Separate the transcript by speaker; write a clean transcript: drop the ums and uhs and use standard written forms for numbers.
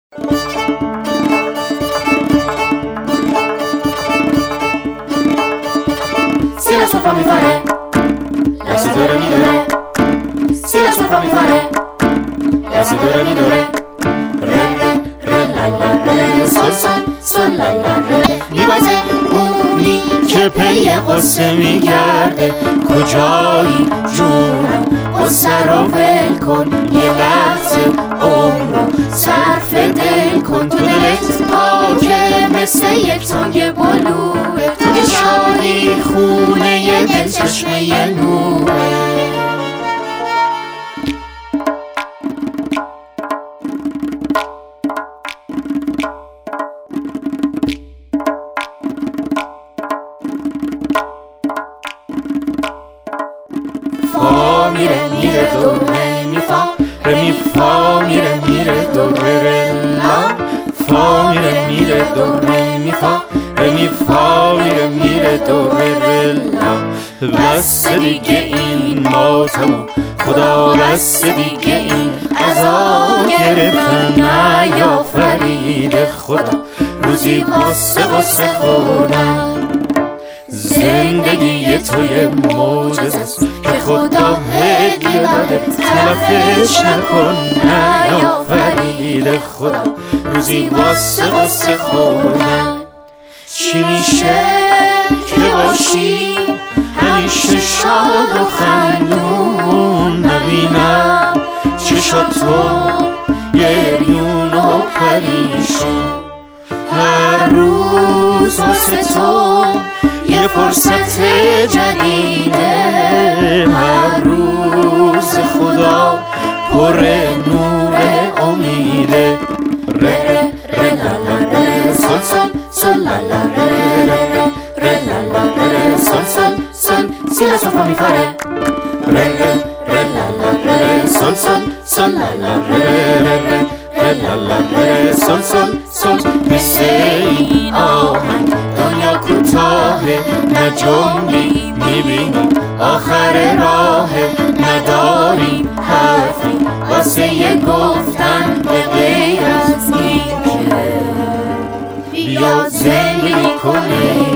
Speaker 1: Se la sua fa mi fare, la seduta migliore. Se la sua fa mi fare, la seduta migliore. Re re re la la re, sol sol sol la la re. میوازه اونی که پی قصه میگرده، کجایی جونم قصه رو ول کن، یه لحظه عمرو صرف دل کن. تو دلت پاکه مثل یک تنگ بلوه، تو که شادی خونه یه دل چشمه یه نوره. فا میره میره دو ره می فا ره می فا میره میره دو ره لا. فا میره میره دو ره می فا ره می فا میره میره دو ره لا. بس دیگه این ماتمو خدا، بس دیگه این عذا گرفتن نیافرید خدا. روزی قصه قصه خوردم، زندگی توی معجزه‌ست که خدا هدیه داده، تلفش نکن نیافرید خدا. روزی واسه قصه خوردم. چی میشه که باشی همیشه شاد و خندون، نبینم چشاتو گریون و پریشون. هر روز واسه تو یه فرصت جدیده، هر روز خدا پر نور امیده. ره ره ره لا لا ره، سل سل سل لا لا ره، ره ره لا لا ره، سل سل سل si la sua fa mi fare. Re re re la la re، سل سل سل لا لا ره، ره لا لا ره، سل سل سل. مثل این آهنگ دنیا کوتاهه، نه جنبی میبینی آخر راهه. نداریم حرفی واسه یه گفتن به غیر از این که بیا زندگی کنه.